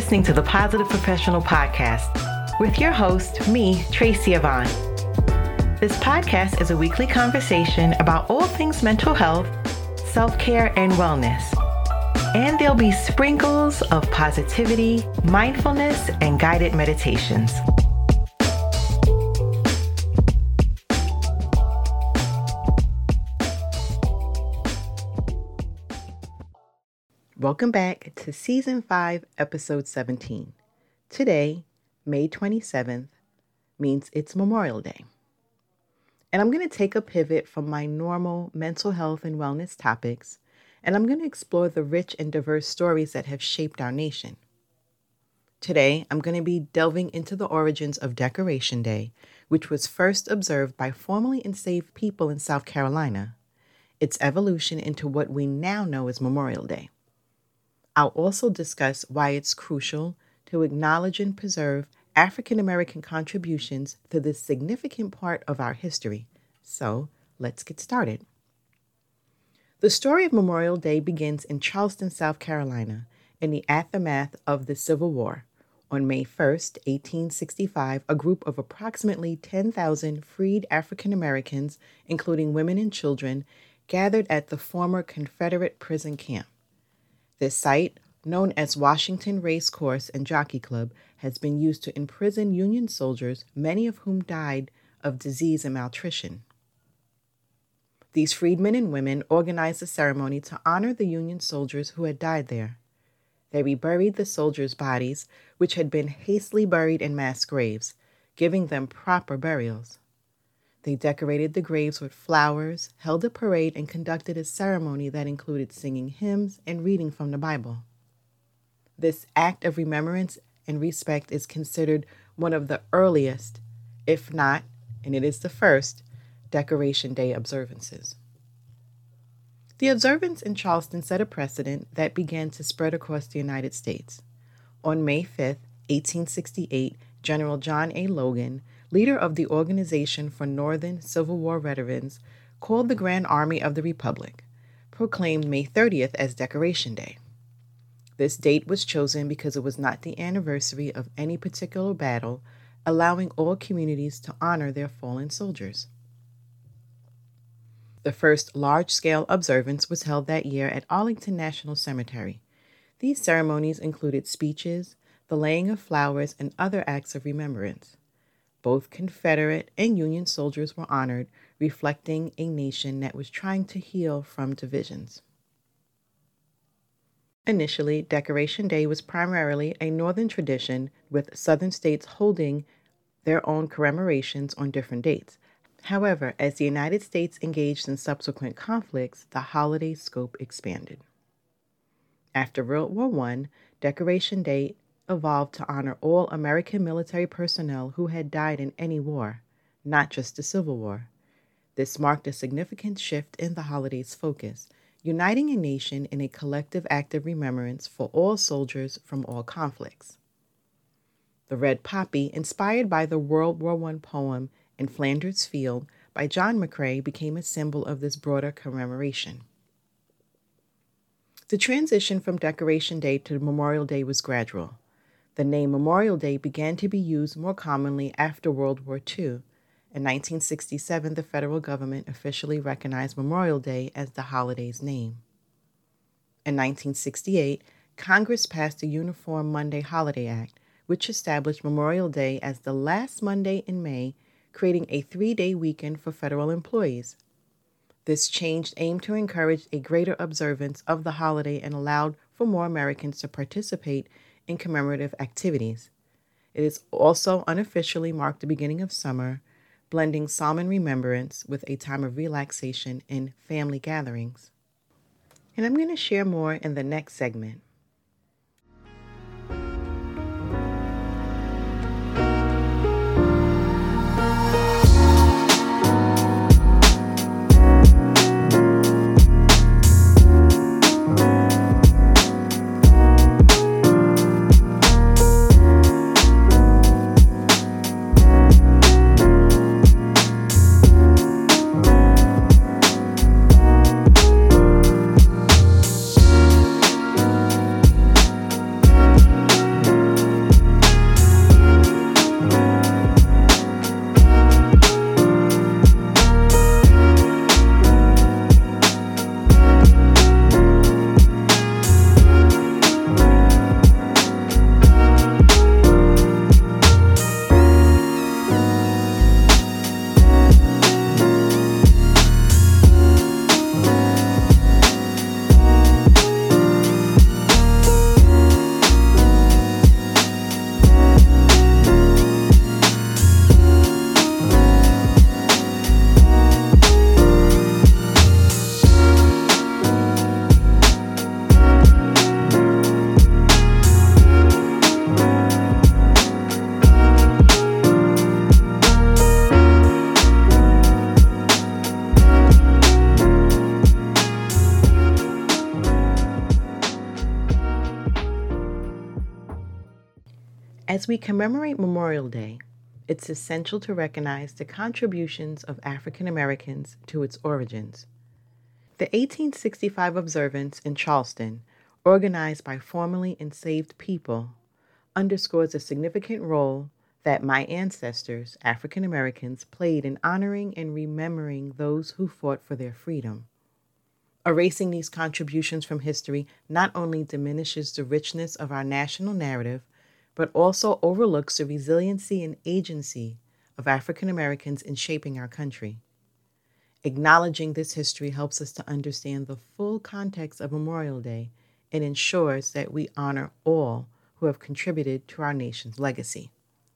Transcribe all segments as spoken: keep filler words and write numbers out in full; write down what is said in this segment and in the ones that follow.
listening to the Positive Professional Podcast with your host, me, Tracy Yvonne. This podcast is a weekly conversation about all things mental health, self-care, and wellness. And there'll be sprinkles of positivity, mindfulness, and guided meditations. Welcome back to Season five, Episode seventeen. Today, May twenty-seventh, means it's Memorial Day. And I'm going to take a pivot from my normal mental health and wellness topics, and I'm going to explore the rich and diverse stories that have shaped our nation. Today, I'm going to be delving into the origins of Decoration Day, which was first observed by formerly enslaved people in South Carolina, its evolution into what we now know as Memorial Day. I'll also discuss why it's crucial to acknowledge and preserve African American contributions to this significant part of our history. So, let's get started. The story of Memorial Day begins in Charleston, South Carolina, in the aftermath of the Civil War. On May first, eighteen sixty-five, a group of approximately ten thousand freed African Americans, including women and children, gathered at the former Confederate prison camp. This site, known as Washington Race Course and Jockey Club, has been used to imprison Union soldiers, many of whom died of disease and malnutrition. These freedmen and women organized a ceremony to honor the Union soldiers who had died there. They reburied the soldiers' bodies, which had been hastily buried in mass graves, giving them proper burials. They decorated the graves with flowers, held a parade, and conducted a ceremony that included singing hymns and reading from the Bible. This act of remembrance and respect is considered one of the earliest, if not, and it is the first, Decoration Day observances. The observance in Charleston set a precedent that began to spread across the United States. On May fifth, eighteen sixty-eight, General John A. Logan, leader of the Organization for Northern Civil War Veterans, called the Grand Army of the Republic, proclaimed May thirtieth as Decoration Day. This date was chosen because it was not the anniversary of any particular battle, allowing all communities to honor their fallen soldiers. The first large-scale observance was held that year at Arlington National Cemetery. These ceremonies included speeches, the laying of flowers, and other acts of remembrance. Both Confederate and Union soldiers were honored, reflecting a nation that was trying to heal from divisions. Initially, Decoration Day was primarily a Northern tradition, with Southern states holding their own commemorations on different dates. However, as the United States engaged in subsequent conflicts, the holiday's scope expanded. After World War One, Decoration Day evolved to honor all American military personnel who had died in any war, not just the Civil War. This marked a significant shift in the holiday's focus, uniting a nation in a collective act of remembrance for all soldiers from all conflicts. The Red Poppy, inspired by the World War One poem In Flanders Field by John McCrae, became a symbol of this broader commemoration. The transition from Decoration Day to Memorial Day was gradual. The name Memorial Day began to be used more commonly after World War Two. In nineteen sixty-seven, the federal government officially recognized Memorial Day as the holiday's name. In nineteen sixty-eight, Congress passed the Uniform Monday Holiday Act, which established Memorial Day as the last Monday in May, creating a three-day weekend for federal employees. This change aimed to encourage a greater observance of the holiday and allowed for more Americans to participate in commemorative activities. It is also unofficially marked the beginning of summer, blending solemn remembrance with a time of relaxation and family gatherings. And I'm going to share more in the next segment. As we commemorate Memorial Day, it's essential to recognize the contributions of African Americans to its origins. The eighteen sixty-five observance in Charleston, organized by formerly enslaved people, underscores a significant role that my ancestors, African Americans, played in honoring and remembering those who fought for their freedom. Erasing these contributions from history not only diminishes the richness of our national narrative, but also overlooks the resiliency and agency of African Americans in shaping our country. Acknowledging this history helps us to understand the full context of Memorial Day and ensures that we honor all who have contributed to our nation's legacy.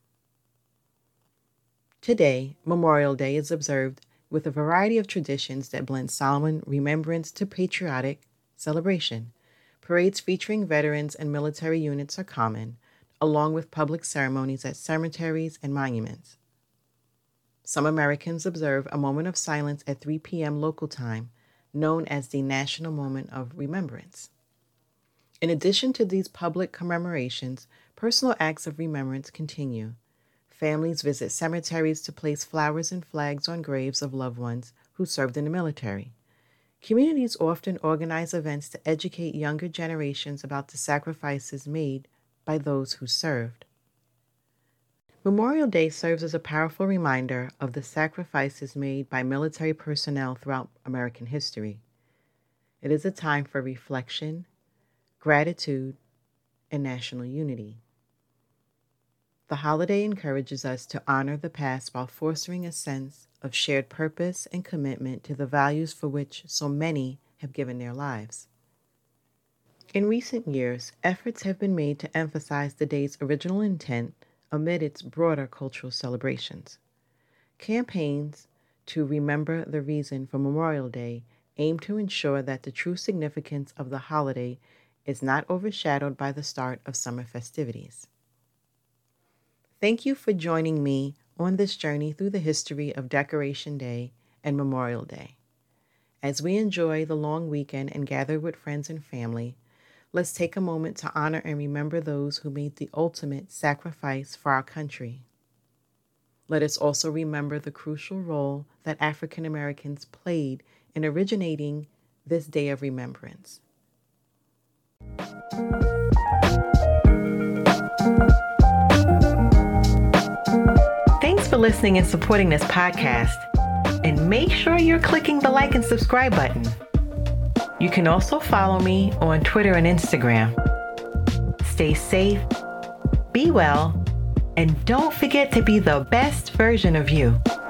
Today, Memorial Day is observed with a variety of traditions that blend solemn remembrance to patriotic celebration. Parades featuring veterans and military units are common, along with public ceremonies at cemeteries and monuments. Some Americans observe a moment of silence at three p.m. local time, known as the National Moment of Remembrance. In addition to these public commemorations, personal acts of remembrance continue. Families visit cemeteries to place flowers and flags on graves of loved ones who served in the military. Communities often organize events to educate younger generations about the sacrifices made by those who served. Memorial Day serves as a powerful reminder of the sacrifices made by military personnel throughout American history. It is a time for reflection, gratitude, and national unity. The holiday encourages us to honor the past while fostering a sense of shared purpose and commitment to the values for which so many have given their lives. In recent years, efforts have been made to emphasize the day's original intent amid its broader cultural celebrations. Campaigns to remember the reason for Memorial Day aim to ensure that the true significance of the holiday is not overshadowed by the start of summer festivities. Thank you for joining me on this journey through the history of Decoration Day and Memorial Day. As we enjoy the long weekend and gather with friends and family, let's take a moment to honor and remember those who made the ultimate sacrifice for our country. Let us also remember the crucial role that African Americans played in originating this day of remembrance. Thanks for listening and supporting this podcast. And make sure you're clicking the like and subscribe button. You can also follow me on Twitter and Instagram. Stay safe, be well, and don't forget to be the best version of you.